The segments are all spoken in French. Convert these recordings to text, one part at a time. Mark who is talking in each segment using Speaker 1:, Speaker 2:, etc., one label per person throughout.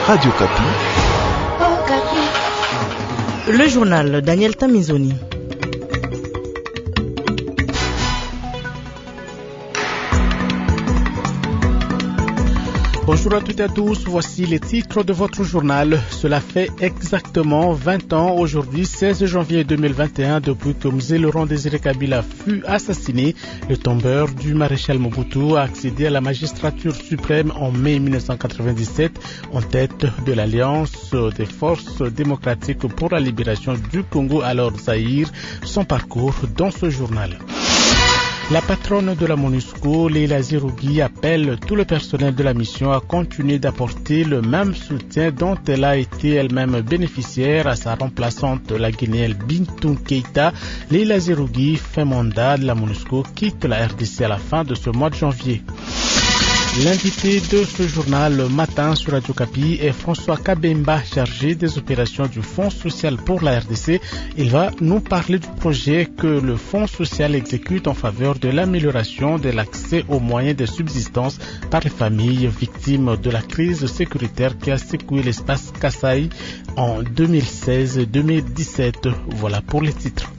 Speaker 1: Radio Kapi.
Speaker 2: Le journal Daniel Tamizoni.
Speaker 3: Bonjour à toutes et à tous, voici les titres de votre journal. Cela fait exactement 20 ans aujourd'hui, 16 janvier 2021, depuis que Mzee Laurent Désiré Kabila fut assassiné. Le tombeur du maréchal Mobutu a accédé à la magistrature suprême en mai 1997 en tête de l'Alliance des forces démocratiques pour la libération du Congo, alors Zaïre. Son parcours dans ce journal. La patronne de la MONUSCO, Leila Zerougui, appelle tout le personnel de la mission à continuer d'apporter le même soutien dont elle a été elle-même bénéficiaire à sa remplaçante, la Guinéenne Bintou Keïta. Leila Zerougui, fin mandat de la MONUSCO, quitte la RDC à la fin de ce mois de janvier. L'invité de ce journal matin sur Radio Kapi est François Kabemba, chargé des opérations du Fonds social pour la RDC. Il va nous parler du projet que le Fonds social exécute en faveur de l'amélioration de l'accès aux moyens de subsistance par les familles victimes de la crise sécuritaire qui a secoué l'espace Kasaï en 2016-2017. Voilà pour les titres.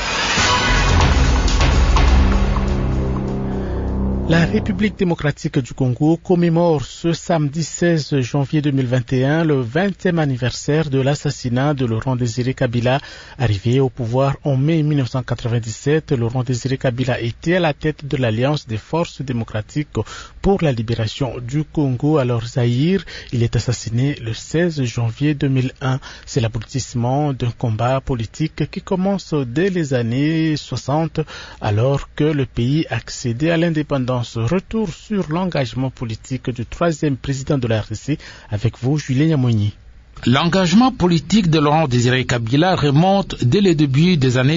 Speaker 3: La République démocratique du Congo commémore ce samedi 16 janvier 2021 le 20e anniversaire de l'assassinat de Laurent Désiré Kabila. Arrivé au pouvoir en mai 1997, Laurent Désiré Kabila était à la tête de l'Alliance des forces démocratiques pour la libération du Congo, alors Zaïre. Il est assassiné le 16 janvier 2001. C'est l'aboutissement d'un combat politique qui commence dès les années 60, alors que le pays accédait à l'indépendance. Retour sur l'engagement politique du troisième président de la RDC avec vous, Julien Yamoni.
Speaker 4: L'engagement politique de Laurent Désiré Kabila remonte dès le début des années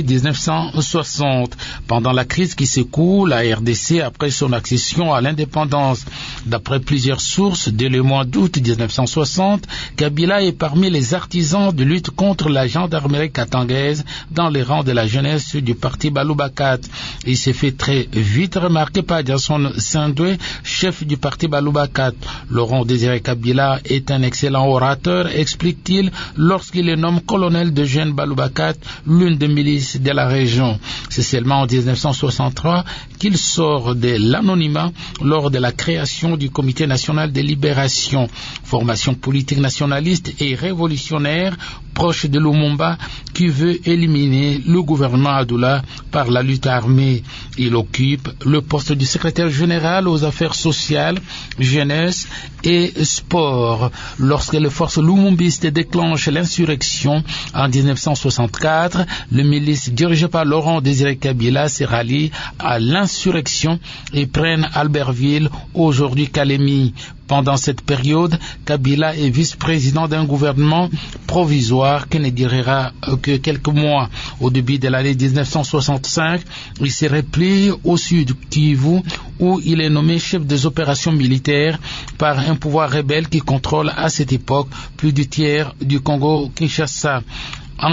Speaker 4: 1960, pendant la crise qui secoue la RDC après son accession à l'indépendance. D'après plusieurs sources, dès le mois d'août 1960, Kabila est parmi les artisans de lutte contre la gendarmerie katangaise dans les rangs de la jeunesse du parti Baloubakat. Il s'est fait très vite remarquer par Jason Sindoué, chef du parti Baloubakat. Laurent Désiré Kabila est un excellent orateur, explique-t-il, lorsqu'il le nomme colonel de Jeune Baloubakat, l'une des milices de la région. C'est seulement en 1963 qu'il sort de l'anonymat lors de la création du Comité national de libération, formation politique nationaliste et révolutionnaire proche de Lumumba qui veut éliminer le gouvernement Adoula par la lutte armée. Il occupe le poste du secrétaire général aux affaires sociales, jeunesse et sport. Lorsque les forces lumumbistes déclenchent l'insurrection en 1964, le milice dirigé par Laurent Désiré Kabila se rallie à l'insurrection et prennent Albertville, aujourd'hui Kalemi. Pendant cette période, Kabila est vice-président d'un gouvernement provisoire qui ne durera que quelques mois. Au début de l'année 1965, il se replie au sud Kivu où il est nommé chef des opérations militaires par un pouvoir rebelle qui contrôle à cette époque plus du tiers du Congo-Kinshasa. En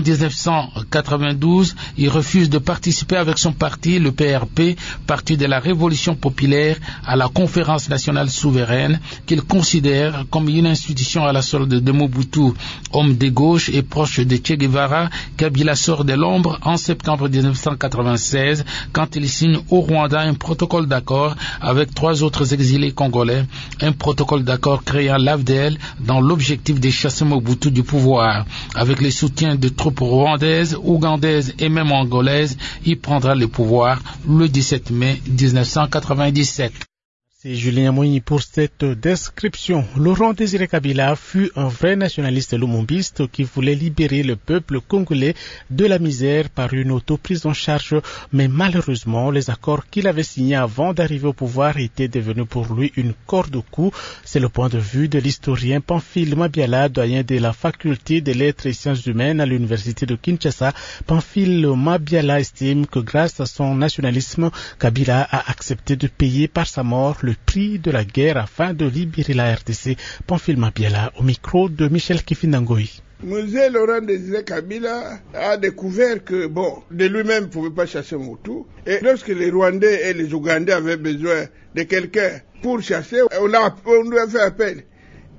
Speaker 4: 1992, il refuse de participer avec son parti, le PRP, parti de la Révolution populaire, à la conférence nationale souveraine, qu'il considère comme une institution à la sorte de Mobutu. Homme de gauche et proche de Che Guevara, Kabila sort de l'ombre en septembre 1996, quand il signe au Rwanda un protocole d'accord avec 3 autres exilés congolais, un protocole d'accord créant l'AFDL dans l'objectif de chasser Mobutu du pouvoir. Avec le soutien de troupes rwandaises, ougandaises et même angolaises, il prendra le pouvoir le 17 mai 1997.
Speaker 3: C'est Julien Moïni pour cette description. Laurent Désiré Kabila fut un vrai nationaliste lumumbiste qui voulait libérer le peuple congolais de la misère par une auto-prise en charge, mais malheureusement, les accords qu'il avait signés avant d'arriver au pouvoir étaient devenus pour lui une corde au cou. C'est le point de vue de l'historien Pamphile Mabiala, doyen de la faculté des lettres et sciences humaines à l'université de Kinshasa. Pamphile Mabiala estime que grâce à son nationalisme, Kabila a accepté de payer par sa mort le prix de la guerre afin de libérer la RDC. Pamphile Mabiala au micro de Michel Kifinangoï.
Speaker 5: Mzee Laurent Désiré Kabila a découvert que, de lui-même ne pouvait pas chasser Mobutu. Et lorsque les Rwandais et les Ougandais avaient besoin de quelqu'un pour chasser, on lui a fait appel.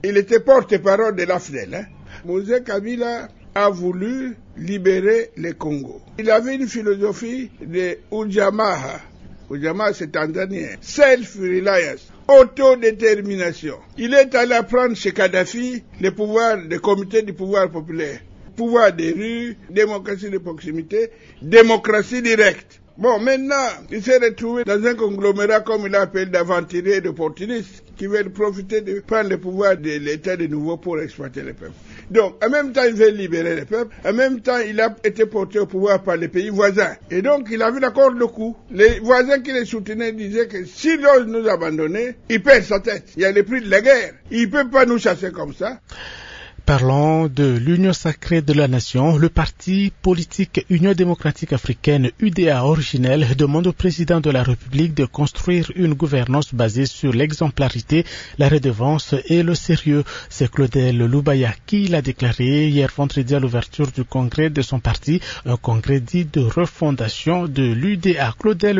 Speaker 5: il était porte-parole de l'AFDEL. Mosé Kabila a voulu libérer le Congo. Il avait une philosophie de Ujamaa. Ujamaa, c'est tanzanien. Self-reliance, autodétermination. Il est allé prendre chez Kadhafi le pouvoir, le comité du pouvoir populaire. Pouvoir des rues, démocratie de proximité, démocratie directe. Bon, maintenant, il s'est retrouvé dans un conglomérat, comme il l'appelle, d'aventuriers et d'opportunistes, qui veulent profiter de prendre le pouvoir de l'État de nouveau pour exploiter le peuple. Donc, en même temps, il veut libérer le peuple, en même temps, il a été porté au pouvoir par les pays voisins. Et donc, il a vu la corde de cou. Les voisins qui les soutenaient disaient que s'il ose nous abandonner, il perd sa tête. Il y a le prix de la guerre. Il ne peut pas nous chasser comme ça.
Speaker 3: Parlant de l'Union sacrée de la nation, le parti politique Union démocratique africaine UDA originel demande au président de la République de construire une gouvernance basée sur l'exemplarité, la redevance et le sérieux. C'est Claudel Lubaya qui l'a déclaré hier vendredi à l'ouverture du congrès de son parti, un congrès dit de refondation de l'UDA. Claudel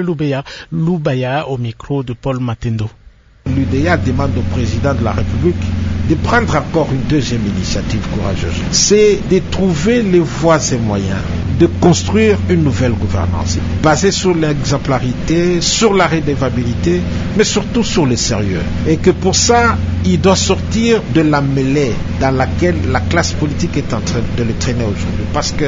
Speaker 3: Lubaya au micro de Paul Matendo.
Speaker 1: L'UDA demande au président de la République de prendre encore une deuxième initiative courageuse. C'est de trouver les voies et moyens de construire une nouvelle gouvernance basée sur l'exemplarité, sur la redevabilité, mais surtout sur le sérieux. Et que pour ça, il doit sortir de la mêlée dans laquelle la classe politique est en train de le traîner aujourd'hui. Parce que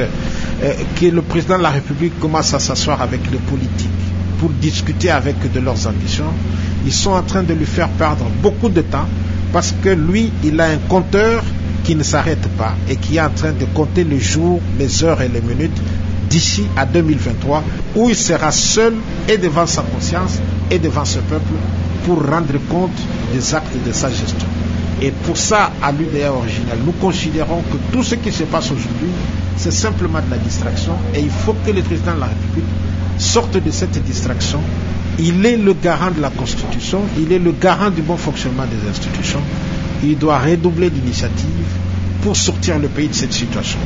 Speaker 1: le président de la République commence à s'asseoir avec les politiques pour discuter avec eux de leurs ambitions, ils sont en train de lui faire perdre beaucoup de temps parce que lui, il a un compteur qui ne s'arrête pas et qui est en train de compter les jours, les heures et les minutes d'ici à 2023 où il sera seul et devant sa conscience et devant ce peuple pour rendre compte des actes de sa gestion. Et pour ça, à l'UDA originale, nous considérons que tout ce qui se passe aujourd'hui, c'est simplement de la distraction et il faut que le président de la République sorte de cette distraction. Il est le garant de la Constitution, il est le garant du bon fonctionnement des institutions. Il doit redoubler d'initiatives pour sortir le pays de cette situation.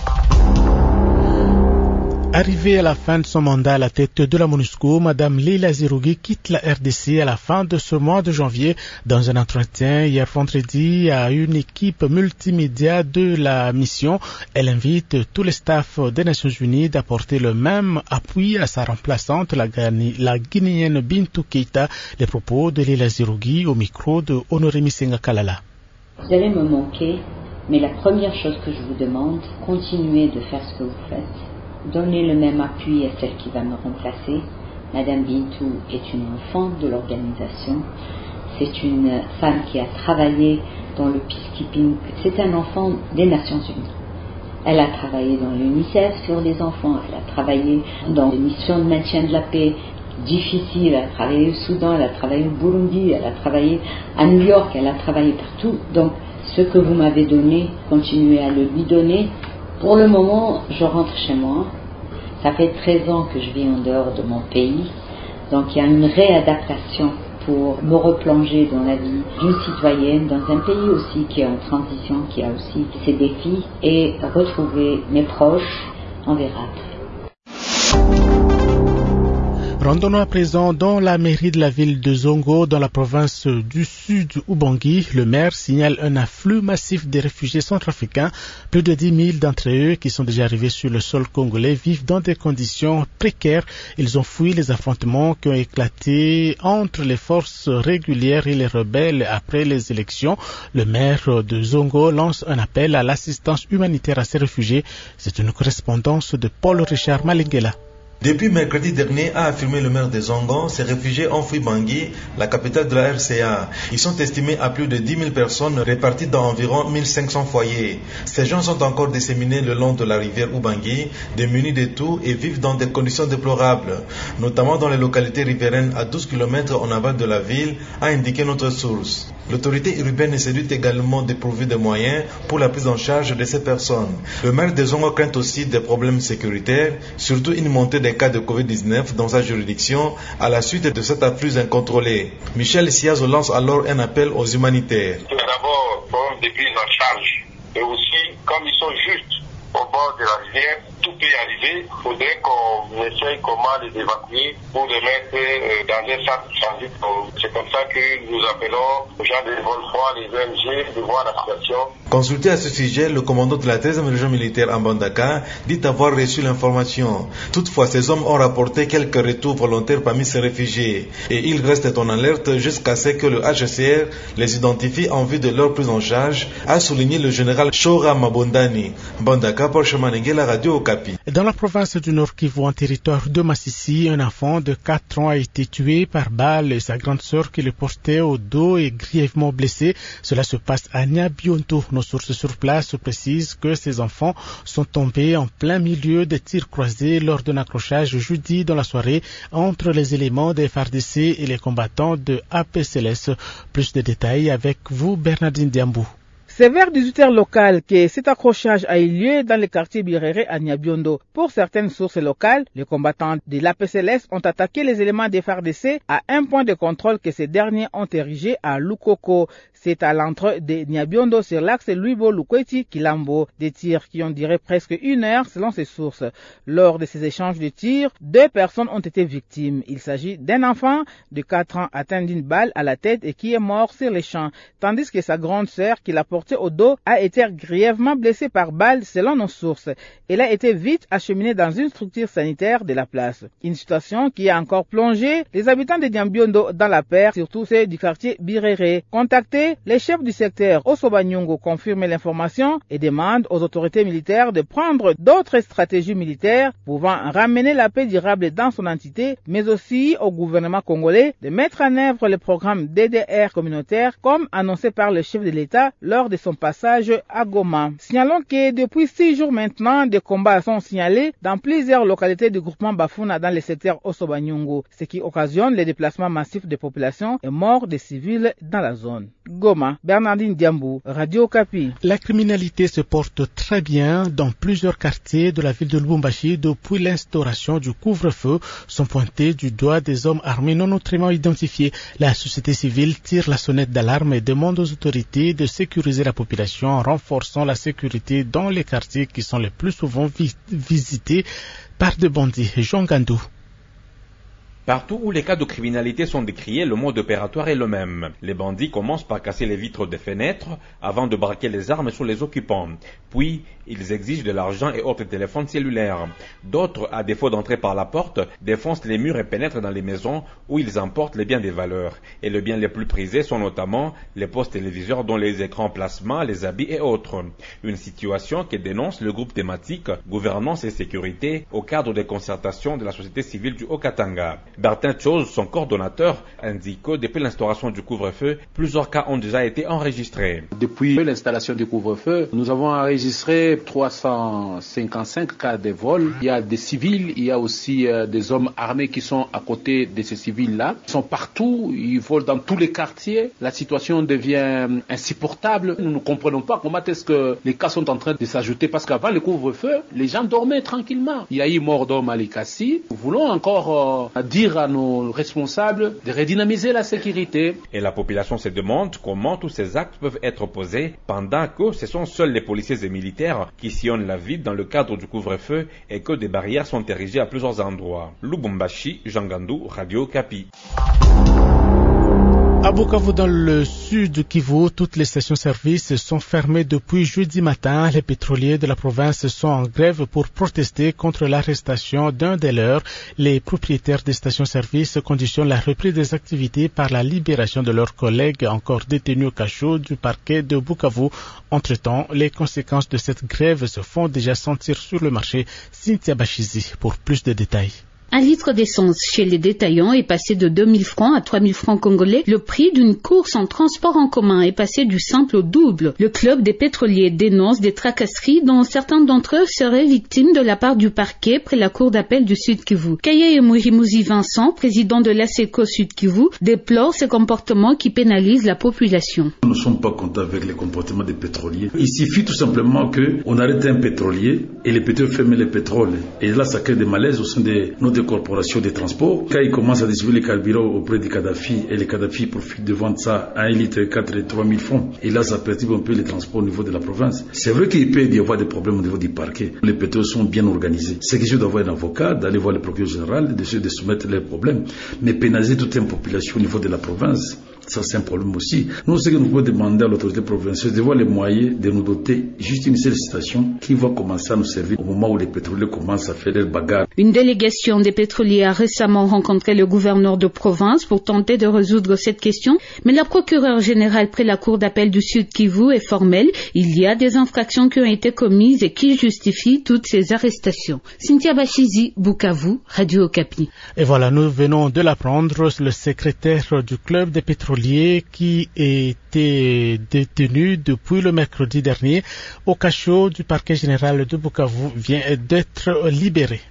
Speaker 3: Arrivée à la fin de son mandat à la tête de la MONUSCO, Mme Leila Zerougui quitte la RDC à la fin de ce mois de janvier. Dans un entretien hier vendredi à une équipe multimédia de la mission, elle invite tous les staffs des Nations Unies d'apporter le même appui à sa remplaçante, la Guinéenne Bintou Keïta. Les propos de Leila Zerougui au micro de Honoré Misenga Kalala.
Speaker 6: Vous allez me manquer, mais la première chose que je vous demande, continuez de faire ce que vous faites. Donnez le même appui à celle qui va me remplacer. Madame Bintou est une enfant de l'organisation. C'est une femme qui a travaillé dans le peacekeeping. C'est un enfant des Nations Unies. Elle a travaillé dans l'UNICEF sur les enfants. Elle a travaillé dans des missions de maintien de la paix difficiles. Elle a travaillé au Soudan, elle a travaillé au Burundi, elle a travaillé à New York, elle a travaillé partout. Donc, ce que vous m'avez donné, continuez à le lui donner. Pour le moment, je rentre chez moi. Ça fait 13 ans que je vis en dehors de mon pays. Donc il y a une réadaptation pour me replonger dans la vie d'une citoyenne, dans un pays aussi qui est en transition, qui a aussi ses défis, et retrouver mes proches. On verra après.
Speaker 3: Rendons-nous à présent dans la mairie de la ville de Zongo, dans la province du Sud Ubangi. Le maire signale un afflux massif des réfugiés centrafricains. Plus de 10 000 d'entre eux qui sont déjà arrivés sur le sol congolais vivent dans des conditions précaires. Ils ont fui les affrontements qui ont éclaté entre les forces régulières et les rebelles après les élections. Le maire de Zongo lance un appel à l'assistance humanitaire à ces réfugiés. C'est une correspondance de Paul Richard Malingela.
Speaker 7: Depuis mercredi dernier, a affirmé le maire de Zongo, ces réfugiés ont fui Bangui, la capitale de la RCA. Ils sont estimés à plus de 10 000 personnes réparties dans environ 1500 foyers. Ces gens sont encore disséminés le long de la rivière Ubangui, démunis de tout et vivent dans des conditions déplorables, notamment dans les localités riveraines à 12 km en aval de la ville, a indiqué notre source. L'autorité urbaine est réduite également dépourvue de moyens pour la prise en charge de ces personnes. Le maire de Zongo craint aussi des problèmes sécuritaires, surtout une montée des cas de Covid-19 dans sa juridiction à la suite de cet afflux incontrôlé. Michel Siazo lance alors un appel aux humanitaires.
Speaker 8: Tout d'abord, pour des prises en charge et aussi, comme ils sont justes au bord de la rivière. Tout peut arriver. Il faudrait qu'on essaye comment les évacuer pour les mettre dans un centre de transit. C'est comme ça que nous appelons aux gens de Volfroid, les ONG, de voir la situation.
Speaker 7: Consulté à ce sujet, le commandant de la 13e région militaire en Mbandaka dit avoir reçu l'information. Toutefois, ces hommes ont rapporté quelques retours volontaires parmi ces réfugiés. Et ils restent en alerte jusqu'à ce que le HCR les identifie en vue de leur prise en charge, a souligné le général Shora Mabondani. Mbandaka, Porsche Manengue, la radio Okapi.
Speaker 3: Dans la province du Nord Kivu, en territoire de Massissi, un enfant de 4 ans a été tué par balle et sa grande sœur qui le portait au dos est grièvement blessée. Cela se passe à Nyabionto. Nos sources sur place précisent que ces enfants sont tombés en plein milieu des tirs croisés lors d'un accrochage jeudi dans la soirée entre les éléments des FARDC et les combattants de APCLS. Plus de détails avec vous, Bernardine Diambou.
Speaker 9: C'est vers 18h locales que cet accrochage a eu lieu dans le quartier Birere à Nyabiondo. Pour certaines sources locales, les combattants de l'APCLS ont attaqué les éléments des FARDC à un point de contrôle que ces derniers ont érigé à Lukoko. C'est à l'entrée de Nyabiondo sur l'axe Luibo-Lukweti-Kilambo. Des tirs qui ont duré presque 1 heure selon ces sources. Lors de ces échanges de tirs, 2 personnes ont été victimes. Il s'agit d'un enfant de 4 ans atteint d'une balle à la tête et qui est mort sur les champs, tandis que sa grande sœur qui l'a porté au dos a été grièvement blessée par balle selon nos sources. Elle a été vite acheminée dans une structure sanitaire de la place. Une situation qui a encore plongé les habitants de Nyabiondo dans la peur, surtout ceux du quartier Birere. Contactés, les chefs du secteur Osobanyungu confirment l'information et demandent aux autorités militaires de prendre d'autres stratégies militaires pouvant ramener la paix durable dans son entité, mais aussi au gouvernement congolais de mettre en œuvre le programme DDR communautaire comme annoncé par le chef de l'État lors de son passage à Goma. Signalons que depuis 6 jours maintenant, des combats sont signalés dans plusieurs localités du groupement Bafuna dans le secteur Osobanyungu, ce qui occasionne le déplacement massif des populations et mort des civils dans la zone. Goma, Bernardine Diambou, Radio Okapi.
Speaker 3: La criminalité se porte très bien dans plusieurs quartiers de la ville de Lubumbashi depuis l'instauration du couvre-feu. Sont pointés du doigt des hommes armés non autrement identifiés. La société civile tire la sonnette d'alarme et demande aux autorités de sécuriser la population en renforçant la sécurité dans les quartiers qui sont les plus souvent visités par des bandits. Jean Gandou.
Speaker 10: Partout où les cas de criminalité sont décriés, le mode opératoire est le même. Les bandits commencent par casser les vitres des fenêtres avant de braquer les armes sur les occupants. Puis, ils exigent de l'argent et autres téléphones cellulaires. D'autres, à défaut d'entrer par la porte, défoncent les murs et pénètrent dans les maisons où ils emportent les biens des valeurs. Et les biens les plus prisés sont notamment les postes téléviseurs dont les écrans plasma, les habits et autres. Une situation que dénonce le groupe thématique Gouvernance et Sécurité au cadre des concertations de la société civile du Haut-Katanga. Bertin Chose, son coordonnateur, indique que depuis l'instauration du couvre-feu, plusieurs cas ont déjà été enregistrés.
Speaker 11: Depuis l'installation du couvre-feu, nous avons enregistré 355 cas de vol. Il y a des civils, il y a aussi des hommes armés qui sont à côté de ces civils-là. Ils sont partout, ils volent dans tous les quartiers. La situation devient insupportable. Nous ne comprenons pas comment est-ce que les cas sont en train de s'ajouter parce qu'avant le couvre-feu, les gens dormaient tranquillement. Il y a eu mort d'homme à Likassi. Nous voulons encore dire à nos responsables de redynamiser la sécurité.
Speaker 10: Et la population se demande comment tous ces actes peuvent être posés pendant que ce sont seuls les policiers et militaires qui sillonnent la ville dans le cadre du couvre-feu et que des barrières sont érigées à plusieurs endroits. Lubumbashi, Jean Gandou, Radio Okapi.
Speaker 3: À Bukavu, dans le sud du Kivu, toutes les stations-service sont fermées depuis jeudi matin. Les pétroliers de la province sont en grève pour protester contre l'arrestation d'un des leurs. Les propriétaires des stations-service conditionnent la reprise des activités par la libération de leurs collègues encore détenus au cachot du parquet de Bukavu. Entre-temps, les conséquences de cette grève se font déjà sentir sur le marché. Cynthia Bachizi pour plus de détails.
Speaker 12: Un litre d'essence chez les détaillants est passé de 2000 francs à 3000 francs congolais. Le prix d'une course en transport en commun est passé du simple au double. Le club des pétroliers dénonce des tracasseries dont certains d'entre eux seraient victimes de la part du parquet près la cour d'appel du Sud Kivu. Kaye Mourimouzi Vincent, président de l'ASECO Sud Kivu, déplore ces comportements qui pénalisent la population.
Speaker 13: Nous ne sommes pas contents avec les comportements des pétroliers. Il suffit tout simplement qu'on arrête un pétrolier et les pétroliers ferment le pétrole. Et là, ça crée des malaises au sein de nos des corporations de transport. Quand ils commencent à distribuer les carburants auprès du Kadhafi, et les Kadhafi profitent de vendre ça à 1 litre 4 et 3 000 francs. Et là, ça perturbe un peu les transports au niveau de la province. C'est vrai qu'il peut y avoir des problèmes au niveau du parquet. Les pétroliers sont bien organisés. C'est question d'avoir un avocat, d'aller voir le procureur général, de soumettre les problèmes. Mais pénaliser toute une population au niveau de la province, ça c'est un problème aussi. Nous, ce que nous pouvons demander à l'autorité provinciale, c'est de voir les moyens de nous doter juste une seule station qui va commencer à nous servir au moment où les pétroliers commencent à faire leur bagarre.
Speaker 12: Une délégation des pétroliers a récemment rencontré le gouverneur de province pour tenter de résoudre cette question, mais la procureure générale près la cour d'appel du Sud Kivu est formelle. Il y a des infractions qui ont été commises et qui justifient toutes ces arrestations. Cynthia Bachizi, Bukavu, Radio Okapi.
Speaker 3: Et voilà, nous venons de l'apprendre, le secrétaire du club des pétroliers qui était détenu depuis le mercredi dernier au cachot du parquet général de Bukavu vient d'être libéré.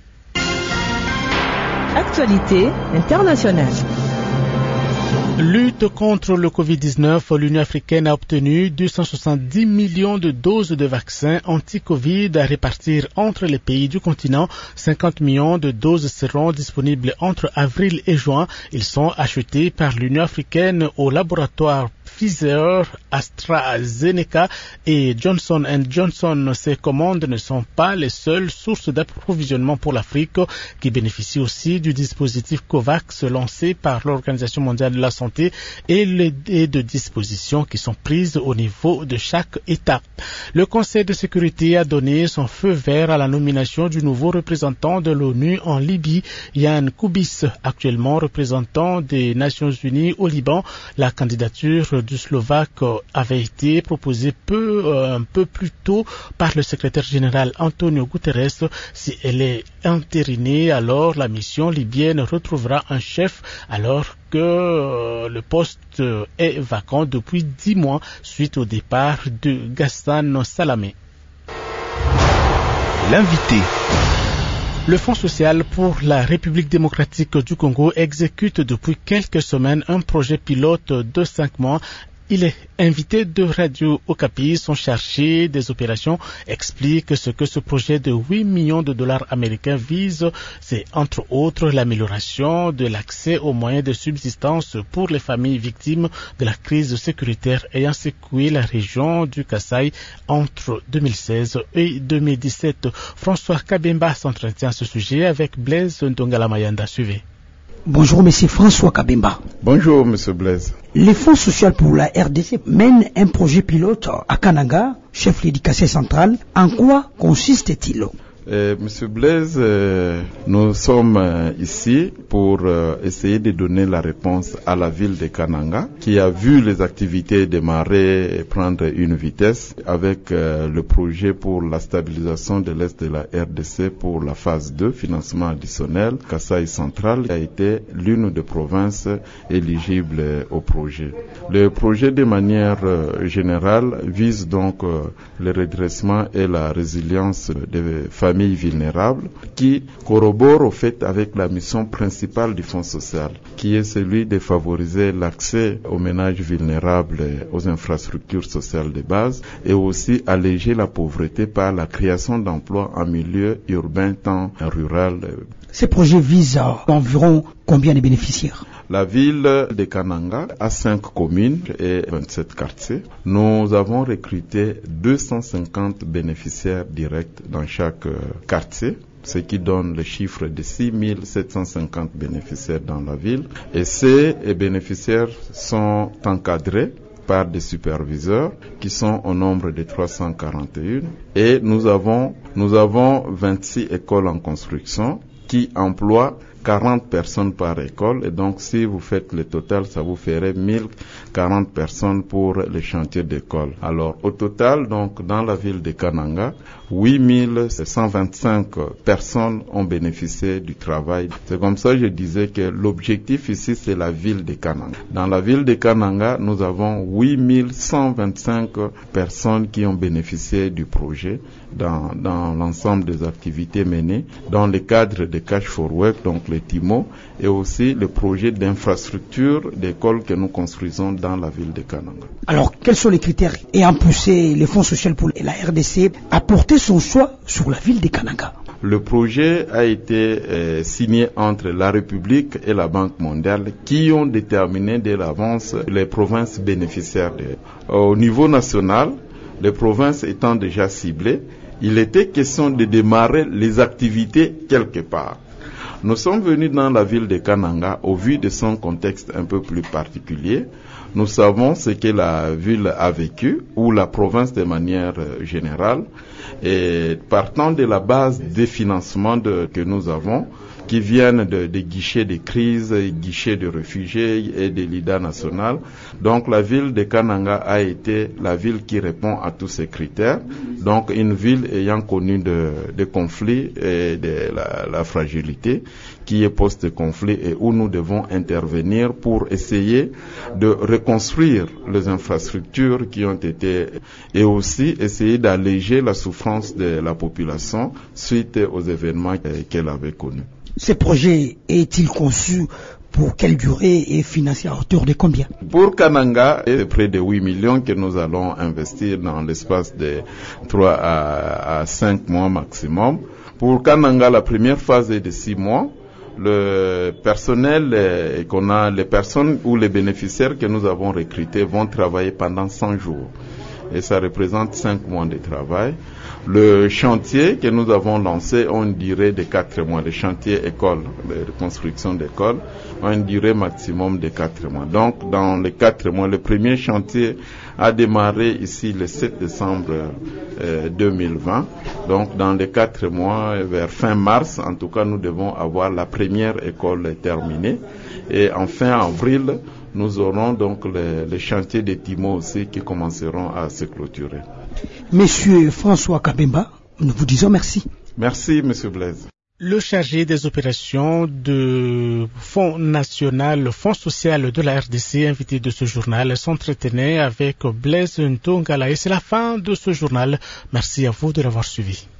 Speaker 2: Actualité internationale.
Speaker 3: Lutte contre le Covid-19, l'Union africaine a obtenu 270 millions de doses de vaccins anti-Covid à répartir entre les pays du continent. 50 millions de doses seront disponibles entre avril et juin. Ils sont achetés par l'Union africaine au laboratoire Pfizer, AstraZeneca et Johnson & Johnson. Ces commandes ne sont pas les seules sources d'approvisionnement pour l'Afrique, qui bénéficie aussi du dispositif COVAX lancé par l'Organisation mondiale de la santé et de dispositions qui sont prises au niveau de chaque État. Le Conseil de sécurité a donné son feu vert à la nomination du nouveau représentant de l'ONU en Libye, Jan Kubis, actuellement représentant des Nations Unies au Liban. La candidature du Slovaque avait été proposée un peu plus tôt par le secrétaire général Antonio Guterres. Si elle est entérinée, alors la mission libyenne retrouvera un chef, alors que le poste est vacant depuis 10 mois suite au départ de Ghassan Salamé.
Speaker 14: L'invité.
Speaker 3: Le Fonds social pour la République démocratique du Congo exécute depuis quelques semaines un projet pilote de 5 mois. Il est invité de Radio Okapi, son chargé des opérations explique ce que ce projet de 8 millions de dollars américains vise. C'est entre autres l'amélioration de l'accès aux moyens de subsistance pour les familles victimes de la crise sécuritaire ayant secoué la région du Kasaï entre 2016 et 2017. François Kabemba s'entretient à ce sujet avec Blaise Ndongala-Mayanda. Suivez.
Speaker 14: Bonjour, monsieur François Kabemba.
Speaker 15: Bonjour, monsieur Blaise.
Speaker 14: Le Fonds social pour la RDC mène un projet pilote à Kananga, chef l'éducation centrale. En quoi consiste-t-il?
Speaker 15: Monsieur Blaise, nous sommes ici pour essayer de donner la réponse à la ville de Kananga, qui a vu les activités démarrer et prendre une vitesse avec le projet pour la stabilisation de l'Est de la RDC pour la phase 2, financement additionnel. Kasaï central a été l'une des provinces éligibles au projet. Le projet, de manière générale, vise donc le redressement et la résilience des familles vulnérables, qui corrobore au fait avec la mission principale du Fonds social, qui est celui de favoriser l'accès aux ménages vulnérables aux infrastructures sociales de base et aussi alléger la pauvreté par la création d'emplois en milieu urbain tant rural.
Speaker 14: Ces projets visent environ combien de bénéficiaires?
Speaker 15: La ville de Kananga a 5 communes et 27 quartiers. Nous avons recruté 250 bénéficiaires directs dans chaque quartier, ce qui donne le chiffre de 6 750 bénéficiaires dans la ville. Et ces bénéficiaires sont encadrés par des superviseurs qui sont au nombre de 341. Et nous avons 26 écoles en construction qui emploient 40 personnes par école, et donc si vous faites le total, ça vous ferait 1040 personnes pour les chantiers d'école. Alors au total, donc dans la ville de Kananga, 8125 personnes ont bénéficié du travail. C'est comme ça que je disais que l'objectif ici, c'est la ville de Kananga. Dans la ville de Kananga, nous avons 8125 personnes qui ont bénéficié du projet dans l'ensemble des activités menées dans le cadre de Cash for Work, donc le TIMO, et aussi le projet d'infrastructure d'école que nous construisons dans la ville de Kananga.
Speaker 14: Alors, quels sont les critères ayant poussé les fonds sociaux pour la RDC à porter son choix sur la ville de Kananga?
Speaker 15: Le projet a été signé entre la République et la Banque mondiale qui ont déterminé dès l'avance les provinces bénéficiaires. Au niveau national, les provinces étant déjà ciblées, il était question de démarrer les activités quelque part. Nous sommes venus dans la ville de Kananga au vu de son contexte un peu plus particulier. Nous savons ce que la ville a vécu, ou la province de manière générale, et partant de la base des financements que nous avons, qui viennent des guichets de crise, guichets de réfugiés et de l'IDA national. Donc la ville de Kananga a été la ville qui répond à tous ces critères. Donc une ville ayant connu de conflits et de la fragilité qui est post-conflit et où nous devons intervenir pour essayer de reconstruire les infrastructures qui ont été et aussi essayer d'alléger la souffrance de la population suite aux événements qu'elle avait connus.
Speaker 14: Ce projet est-il conçu pour quelle durée et financé à hauteur de combien?
Speaker 15: Pour Kananga, c'est près de 8 millions que nous allons investir dans l'espace de 3 à 5 mois maximum. Pour Kananga, la première phase est de 6 mois. Le personnel les personnes ou les bénéficiaires que nous avons recrutés vont travailler pendant 100 jours. Et ça représente 5 mois de travail. Le chantier que nous avons lancé a une durée de 4 mois. Le chantier école, de construction d'école, a une durée maximum de 4 mois. Donc, dans les 4 mois, le premier chantier a démarré ici le 7 décembre 2020. Donc, dans les 4 mois, vers fin mars, en tout cas, nous devons avoir la première école terminée. Et en fin avril, nous aurons donc les chantiers des Timo aussi qui commenceront à se clôturer.
Speaker 14: Monsieur François Kabemba, nous vous disons merci.
Speaker 15: Merci, Monsieur Blaise.
Speaker 3: Le chargé des opérations de Fonds national, le Fonds social de la RDC, invité de ce journal, s'entretenait avec Blaise Ntongala. Et c'est la fin de ce journal. Merci à vous de l'avoir suivi.